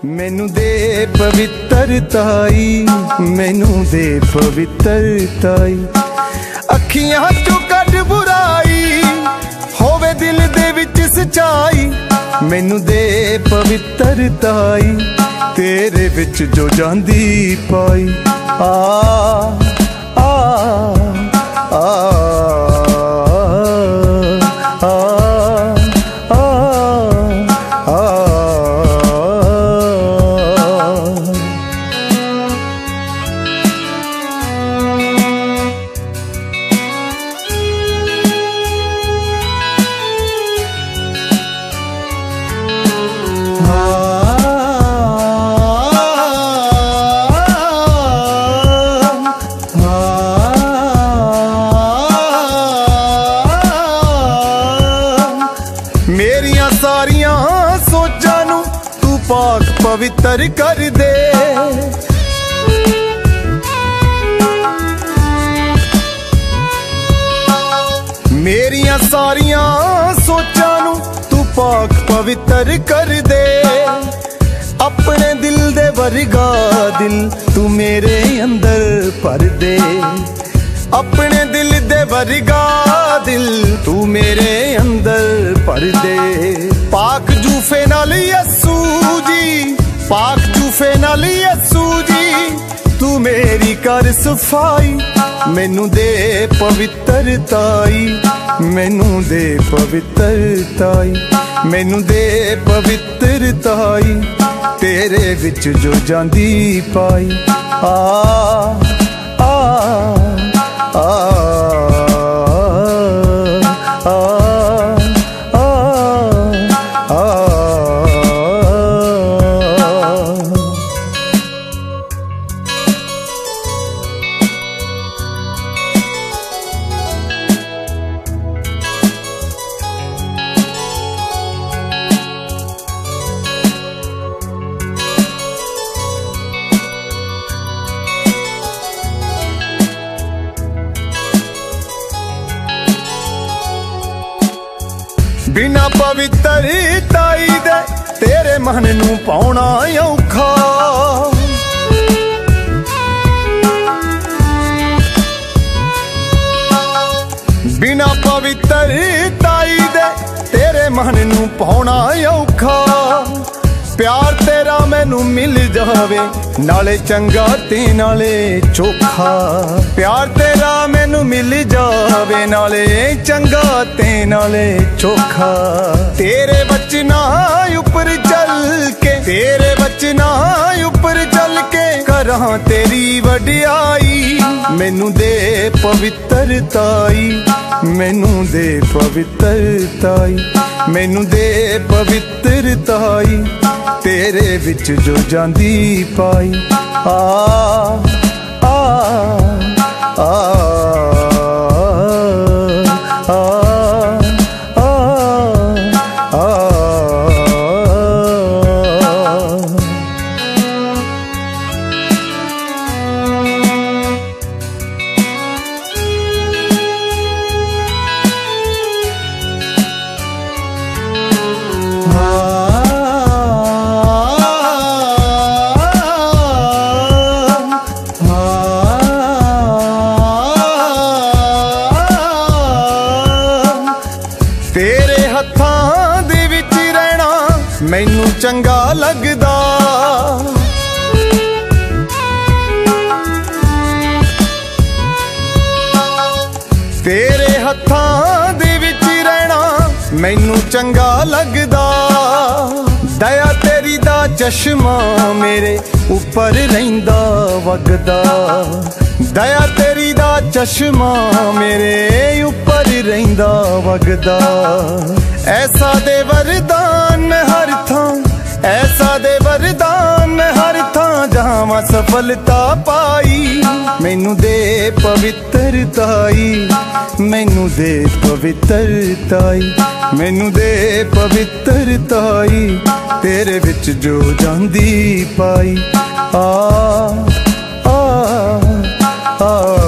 मैनू दे पवित्रताई, मैनू दे पवित्रताई। अखियां चों कढ बुराई, होवे दिल दे विच सच्चाई। मैनू दे पवित्रताई, तेरे विच जो जांदी पाई। आ आ आ मेरिया सारियां सोचां नू तू पाक पवित्र कर दे। मेरिया सारियां सोचां नू तू पाक पवित्र कर दे। अपने दिल दे वर्गा दिल तू मेरे अंदर भर दे। अपने दिल दे वर्गा दिल तू मेरे अंदर भर दे। पाक जूफे नाल यसू जी, पाक जूफे नाल यसू जी, तू मेरी कर सफाई। मैनू दे पवित्रताई, मैनू दे पवित्रताई, मैनू दे पवित्रताई, तेरे विच जो जांदी पाई। आ आ आ बिना पवित्रताई दे तेरे मन नू पाउणा औखा। बिना पवित्रताई दे तेरे मन नू पाउणा औखा। प्यार तेरा मैनू मिल जावे, नाले चंगा ते नाले चोखा। प्यार तेरा मैनू मिल जावे, नाले चंगा ते नाले चोखा। तेरे बचना उपर चल के, तेरे बचना उपर चल के करां तेरी वडियाई। मैनू दे पवित्रताई, मैनू दे पवित्रताई, मैनू दे पवित्रताई, तेरे विच जो जांदी पाई। आ आ आ तेरे हत्थां दे विच रहना मैनू चंगा लगदा। तेरे हत्थां दे विच रहना मैनू चंगा लगदा। दया तेरी दा चश्मा मेरे उपर रहिंदा वगदा। दया तेरी दा चश्मा मेरे उपर रहिंदा वगदा। ऐसा दे वरदान हर थां, ऐसा दे वरदान हर थां, जहां सफलता पाई। मैनू दे पवित्रताई, मैनू दे पवित्रताई, मैनू दे पवित्रताई, तेरे विच जो जांदी पाई। आ आ आ